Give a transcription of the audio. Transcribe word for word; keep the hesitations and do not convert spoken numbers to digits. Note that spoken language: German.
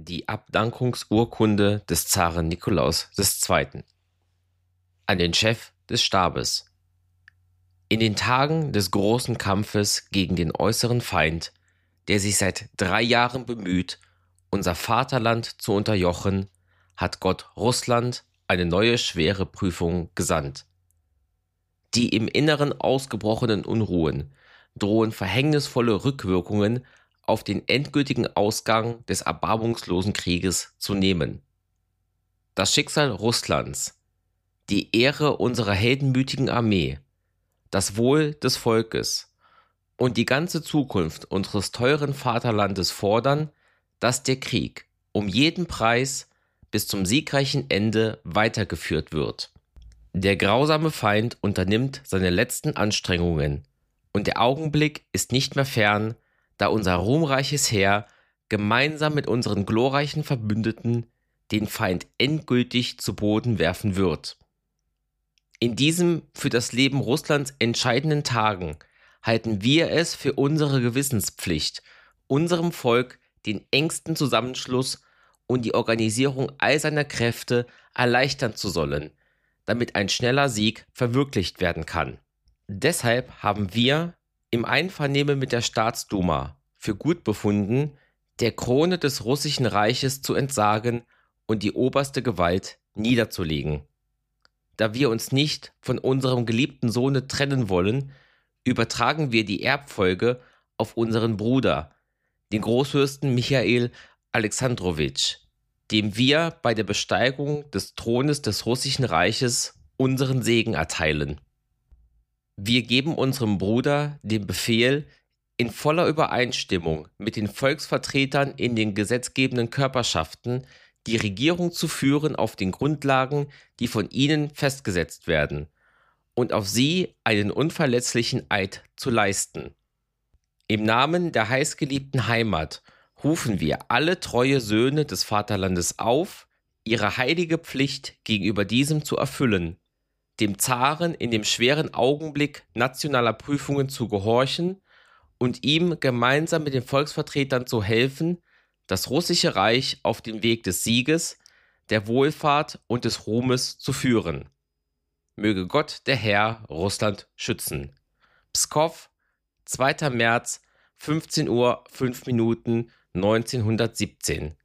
Die Abdankungsurkunde des Zaren Nikolaus der Zweite. An den Chef des Stabes. In den Tagen des großen Kampfes gegen den äußeren Feind, der sich seit drei Jahren bemüht, unser Vaterland zu unterjochen, hat Gott Russland eine neue schwere Prüfung gesandt. Die im Inneren ausgebrochenen Unruhen drohen verhängnisvolle Rückwirkungen auf den endgültigen Ausgang des erbarmungslosen Krieges zu nehmen. Das Schicksal Russlands, die Ehre unserer heldenmütigen Armee, das Wohl des Volkes und die ganze Zukunft unseres teuren Vaterlandes fordern, dass der Krieg um jeden Preis bis zum siegreichen Ende weitergeführt wird. Der grausame Feind unternimmt seine letzten Anstrengungen und der Augenblick ist nicht mehr fern, da unser ruhmreiches Heer gemeinsam mit unseren glorreichen Verbündeten den Feind endgültig zu Boden werfen wird. In diesen für das Leben Russlands entscheidenden Tagen halten wir es für unsere Gewissenspflicht, unserem Volk den engsten Zusammenschluss und die Organisierung all seiner Kräfte erleichtern zu sollen, damit ein schneller Sieg verwirklicht werden kann. Deshalb haben wir im Einvernehmen mit der Staatsduma für gut befunden, der Krone des Russischen Reiches zu entsagen und die oberste Gewalt niederzulegen. Da wir uns nicht von unserem geliebten Sohne trennen wollen, übertragen wir die Erbfolge auf unseren Bruder, den Großfürsten Michail Alexandrowitsch, dem wir bei der Besteigung des Thrones des Russischen Reiches unseren Segen erteilen. Wir geben unserem Bruder den Befehl, in voller Übereinstimmung mit den Volksvertretern in den gesetzgebenden Körperschaften die Regierung zu führen auf den Grundlagen, die von ihnen festgesetzt werden, und auf sie einen unverletzlichen Eid zu leisten. Im Namen der heißgeliebten Heimat rufen wir alle treue Söhne des Vaterlandes auf, ihre heilige Pflicht gegenüber diesem zu erfüllen, dem Zaren in dem schweren Augenblick nationaler Prüfungen zu gehorchen und ihm gemeinsam mit den Volksvertretern zu helfen, das russische Reich auf den Weg des Sieges, der Wohlfahrt und des Ruhmes zu führen. Möge Gott, der Herr, Russland schützen. Pskow, zweiter März, fünfzehn Uhr fünf Minuten neunzehnhundertsiebzehn.